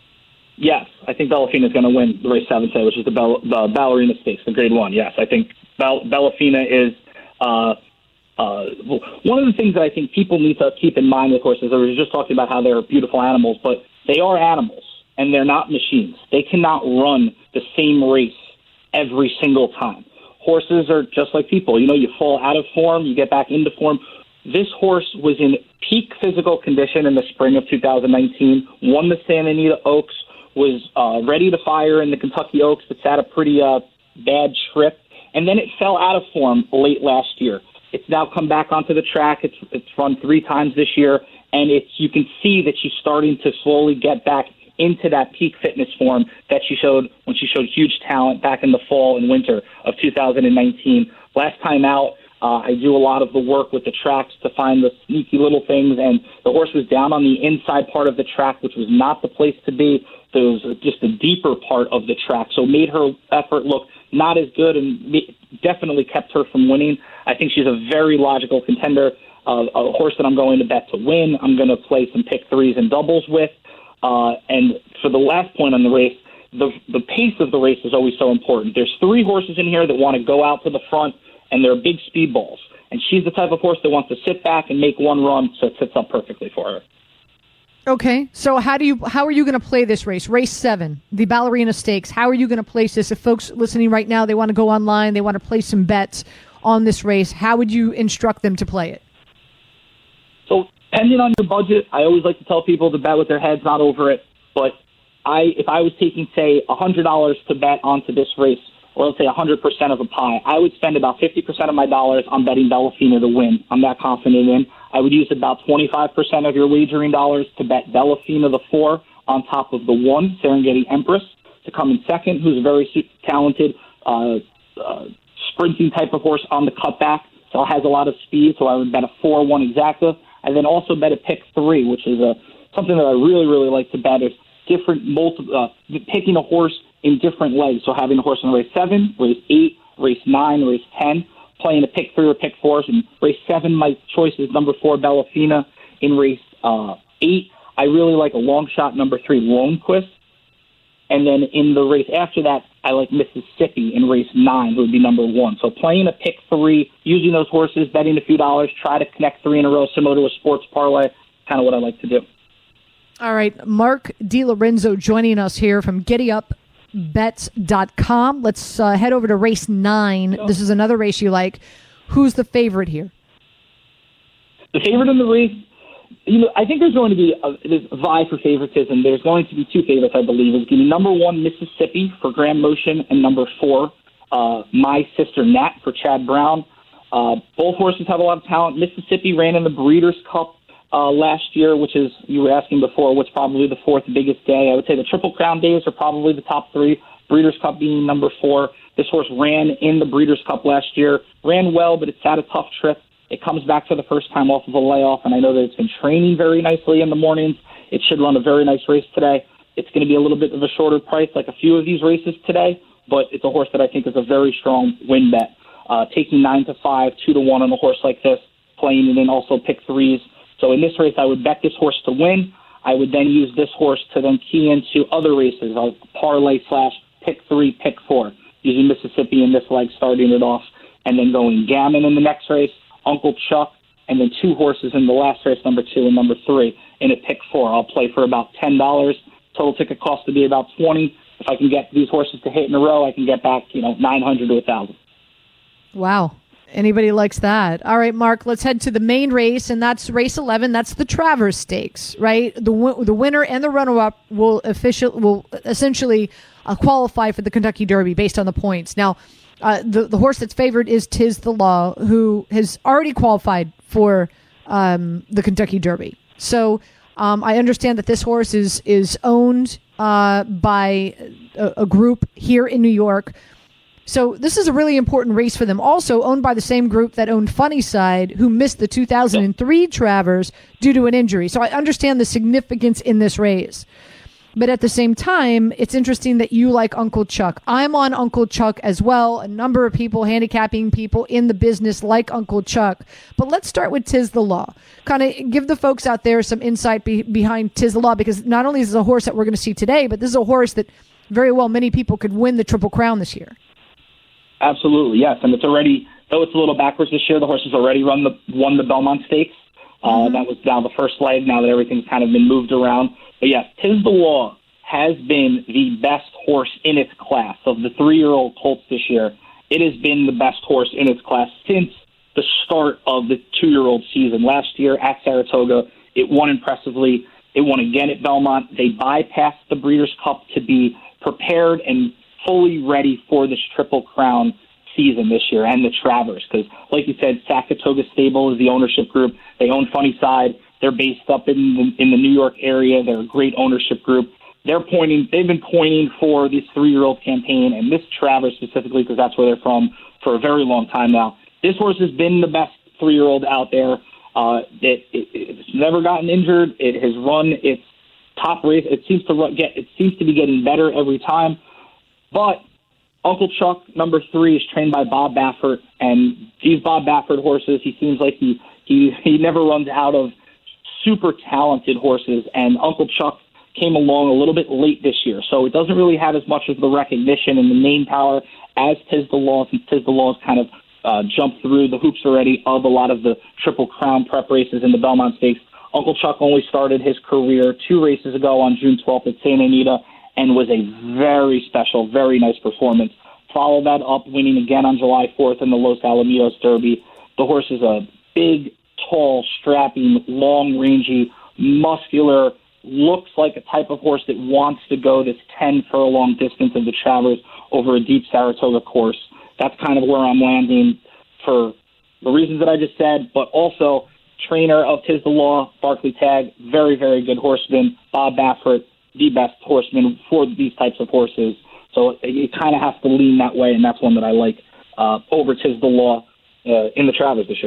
Yes, I think Bellafina is going to win the race seven today, which is the, Bell, the Ballerina Stakes, the grade one. Yes, I think Bell, Bellafina is uh, uh, one of the things that I think people need to keep in mind with horses. I was just talking about how they're beautiful animals, but they are animals. And they're not machines. They cannot run the same race every single time. Horses are just like people. You know, you fall out of form, you get back into form. This horse was in peak physical condition in the spring of two thousand nineteen, won the Santa Anita Oaks, was uh, ready to fire in the Kentucky Oaks, but had a pretty uh, bad trip. And then it fell out of form late last year. It's now come back onto the track. It's, it's run three times this year. And it's you can see that she's starting to slowly get back into that peak fitness form that she showed when she showed huge talent back in the fall and winter of two thousand nineteen. Last time out, uh, I do a lot of the work with the tracks to find the sneaky little things, and the horse was down on the inside part of the track, which was not the place to be. There was just a deeper part of the track, so made her effort look not as good and definitely kept her from winning. I think she's a very logical contender, uh, a horse that I'm going to bet to win. I'm going to play some pick threes and doubles with. Uh, and for the last point on the race, the the pace of the race is always so important. There's three horses in here that want to go out to the front, and they're big speedballs. And she's the type of horse that wants to sit back and make one run, so it sits up perfectly for her. Okay, so how do you how are you going to play this race? Race seven, the Ballerina Stakes. How are you going to place this? If folks listening right now, they want to go online, they want to place some bets on this race, how would you instruct them to play it? So, depending on your budget, I always like to tell people to bet with their heads, not over it. But I, if I was taking, say, one hundred dollars to bet onto this race, or let's say one hundred percent of a pie, I would spend about fifty percent of my dollars on betting Bellafina to win. I'm that confident in. I would use about twenty-five percent of your wagering dollars to bet Bellafina the four on top of the one, Serengeti Empress, to come in second, who's a very talented uh, uh, sprinting type of horse on the cutback, so has a lot of speed. So I would bet a four one exacta. And then also bet a pick three, which is a something that I really, really like to bet is different multi, uh, picking a horse in different legs. So having a horse in race seven, race eight, race nine, race ten, playing a pick three or pick four. And race seven, my choice is number four, Bellafina. In race uh, eight, I really like a long shot, number three, Lonequist. And then in the race after that, I like Mississippi in race nine, who would be number one. So playing a pick three, using those horses, betting a few dollars, try to connect three in a row, similar to a sports parlay, kind of what I like to do. All right, Mark DiLorenzo joining us here from Giddy Up Bets dot com. Let's uh, head over to race nine. This is another race you like. Who's the favorite here? The favorite in the race, you know, I think there's going to be a, there's a vie for favoritism. There's going to be two favorites, I believe. It's going to be number one, Mississippi for Grand Motion, and number four, uh, My Sister Nat for Chad Brown. Uh, both horses have a lot of talent. Mississippi ran in the Breeders' Cup uh, last year, which is, you were asking before, what's probably the fourth biggest day. I would say the Triple Crown days are probably the top three, Breeders' Cup being number four. This horse ran in the Breeders' Cup last year, ran well, but it's had a tough trip. It comes back for the first time off of a layoff, and I know that it's been training very nicely in the mornings. It should run a very nice race today. It's going to be a little bit of a shorter price, like a few of these races today, but it's a horse that I think is a very strong win bet. Uh, taking nine to five, two to one on a horse like this, playing it in also pick threes. So in this race, I would bet this horse to win. I would then use this horse to then key into other races, I'll parlay slash pick three, pick four, using Mississippi in this leg, starting it off, and then going Gammon in the next race, Uncle Chuck, and then two horses in the last race, number two and number three, in a pick four. I'll play for about ten dollars. Total ticket cost to be about twenty dollars. If I can get these horses to hit in a row, I can get back, you know, nine hundred to one thousand. Wow. Anybody likes that. All right, Mark, let's head to the main race, and that's race eleven. That's the Travers Stakes, right? The the winner and the runner-up will official will essentially uh, qualify for the Kentucky Derby based on the points. Now, uh, the the horse that's favored is Tiz the Law, who has already qualified for um, the Kentucky Derby. So um, I understand that this horse is is owned uh, by a, a group here in New York. So this is a really important race for them. Also owned by the same group that owned Funny Side, who missed the two thousand three Travers due to an injury. So I understand the significance in this race. But at the same time, it's interesting that you like Uncle Chuck. I'm on Uncle Chuck as well. A number of people, handicapping people in the business, like Uncle Chuck. But let's start with Tiz the Law. Kind of give the folks out there some insight be- behind Tiz the Law, because not only is this a horse that we're going to see today, but this is a horse that very well many people could win the Triple Crown this year. Absolutely, yes. And it's already, though it's a little backwards this year, the horse has already run the won the Belmont Stakes. Uh, mm-hmm. That was now the first leg, now that everything's kind of been moved around. But yes, Tiz the Law has been the best horse in its class. Of the three-year-old colts this year, it has been the best horse in its class since the start of the two-year-old season. Last year at Saratoga, it won impressively. It won again at Belmont. They bypassed the Breeders' Cup to be prepared and fully ready for this Triple Crown season this year and the Travers, because like you said, Saratoga Stable is the ownership group. They own Funny Side. They're based up in the, in the New York area. They're a great ownership group. They're pointing. They've been pointing for this three-year-old campaign and this Travers specifically, because that's where they're from, for a very long time now. This horse has been the best three-year-old out there. Uh, it, it, it's never gotten injured. It has run its top race. It seems to run, get. It seems to be getting better every time. But Uncle Chuck, number three, is trained by Bob Baffert, and these Bob Baffert horses, he seems like he, he, he never runs out of super talented horses, and Uncle Chuck came along a little bit late this year, so it doesn't really have as much of the recognition and the name power as Tiz the Law, since Tiz the Law has kind of uh, jumped through the hoops already of a lot of the Triple Crown prep races in the Belmont Stakes. Uncle Chuck only started his career two races ago on June twelfth at Santa Anita, and was a very special, very nice performance. Follow that up, winning again on July fourth in the Los Alamitos Derby. The horse is a big, tall, strapping, long-rangy, muscular, looks like a type of horse that wants to go this ten-furlong distance of the Travers over a deep Saratoga course. That's kind of where I'm landing for the reasons that I just said, but also trainer of Tiz the Law, Barclay Tagg, very, very good horseman. Bob Baffert, the best horseman for these types of horses. So you kind of have to lean that way, and that's one that I like uh, over Tiz the Law uh, in the Travers this year.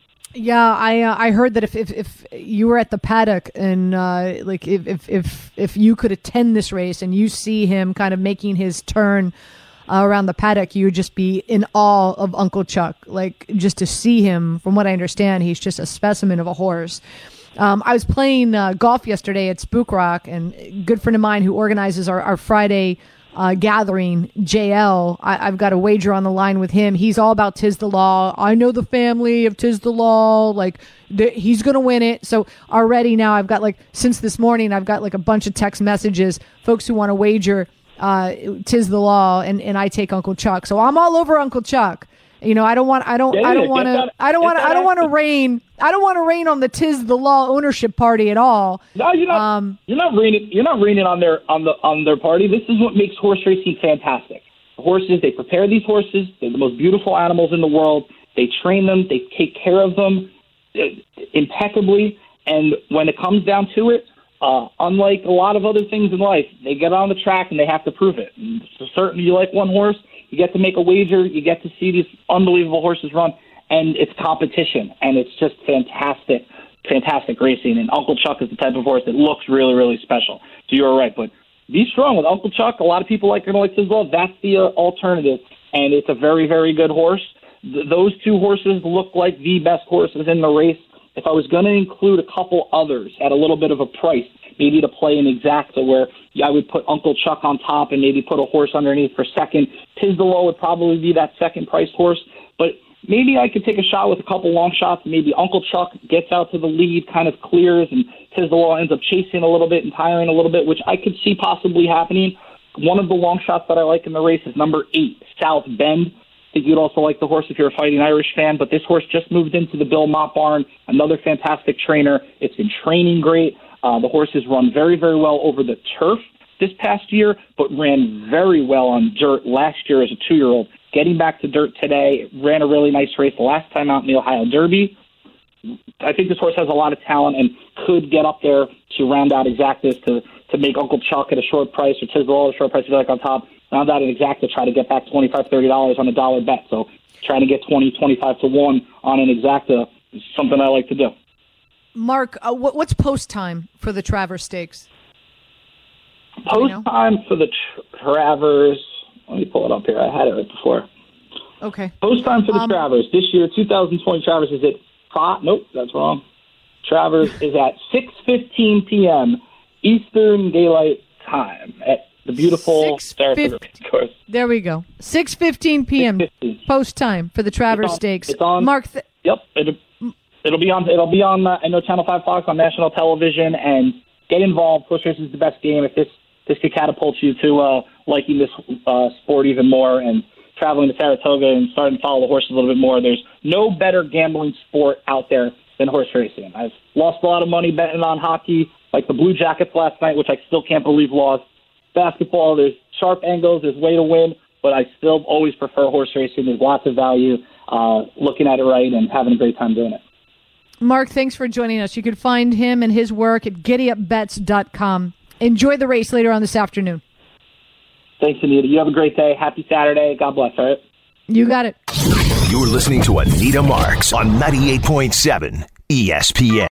Yeah, I uh, I heard that if, if, if you were at the paddock and uh, like if, if if if you could attend this race and you see him kind of making his turn uh, around the paddock, you would just be in awe of Uncle Chuck. Like, just to see him, from what I understand, he's just a specimen of a horse. Um, I was playing uh, golf yesterday at Spook Rock, and a good friend of mine who organizes our, our Friday uh, gathering, J L, I, I've got a wager on the line with him. He's all about Tiz the Law. I know the family of Tiz the Law. Like, th- he's going to win it. So already now I've got, like, since this morning, I've got like a bunch of text messages, folks who want to wager uh, Tiz the Law, and, and I take Uncle Chuck. So I'm all over Uncle Chuck. You know, I don't want, I don't, yeah, I don't want to, I don't want to, I don't want to rain, I don't want to rain on the Tiz the Law ownership party at all. No, you're not. Um, you're not raining. You're not raining on their on the on their party. This is what makes horse racing fantastic. The horses, they prepare these horses. They're the most beautiful animals in the world. They train them. They take care of them impeccably. And when it comes down to it, uh, unlike a lot of other things in life, they get on the track and they have to prove it. And so certainly, you like one horse, you get to make a wager, you get to see these unbelievable horses run, and it's competition, and it's just fantastic, fantastic racing. And Uncle Chuck is the type of horse that looks really, really special. So you're right, but be strong with Uncle Chuck. A lot of people like him like Tiz the Law. That's the uh, alternative, and it's a very, very good horse. Th- those two horses look like the best horses in the race. If I was going to include a couple others at a little bit of a price, maybe to play an exacta where I would put Uncle Chuck on top and maybe put a horse underneath for second, Tiz the Law would probably be that second priced horse. But maybe I could take a shot with a couple long shots. Maybe Uncle Chuck gets out to the lead, kind of clears, and Tiz the Law ends up chasing a little bit and tiring a little bit, which I could see possibly happening. one of the long shots that I like in the race is number eight, South Bend. I think you'd also like the horse if you're a Fighting Irish fan, but this horse just moved into the Bill Mott barn, another fantastic trainer. It's been training great. Uh, the horse has run very, very well over the turf this past year, but ran very well on dirt last year as a two-year-old. Getting back to dirt today, ran a really nice race the last time out in the Ohio Derby. I think this horse has a lot of talent and could get up there to round out Exactus to, to make Uncle Chuck at a short price or Tisdale at a short price if you like on top. Round out an Exacta, try to get back twenty-five dollars, thirty dollars on a dollar bet. So trying to get twenty, twenty-five to one on an Exacta is something I like to do. Mark, uh, what, what's post time for the Travers Stakes? Post time for the Travers, let me pull it up here. I had it right before. Okay. Post time for the um, Travers. This year, two thousand twenty Travers is at five. Nope, that's wrong. Travers is at six fifteen p.m. Eastern Daylight Time at the beautiful Saratoga Race Course. There we go. six fifteen p.m. post time for the Travers it's on, Stakes. It's on. Mark. Th- yep. It'll, it'll be on. It'll be on. Uh, I know Channel Five Fox on national television. And get involved. Horse racing is the best game. If this this could catapult you to uh, liking this uh, sport even more and traveling to Saratoga and starting to follow the horse a little bit more, there's no better gambling sport out there than horse racing. I've lost a lot of money betting on hockey, like the Blue Jackets last night, which I still can't believe lost. Basketball, there's sharp angles, there's way to win, but I still always prefer horse racing. There's lots of value uh, looking at it right and having a great time doing it. Mark, thanks for joining us. You can find him and his work at giddy up bets dot com. Enjoy the race later on this afternoon. Thanks, Anita. You have a great day. Happy Saturday. God bless, all right? You got it. You're listening to Anita Marks on ninety-eight point seven E S P N.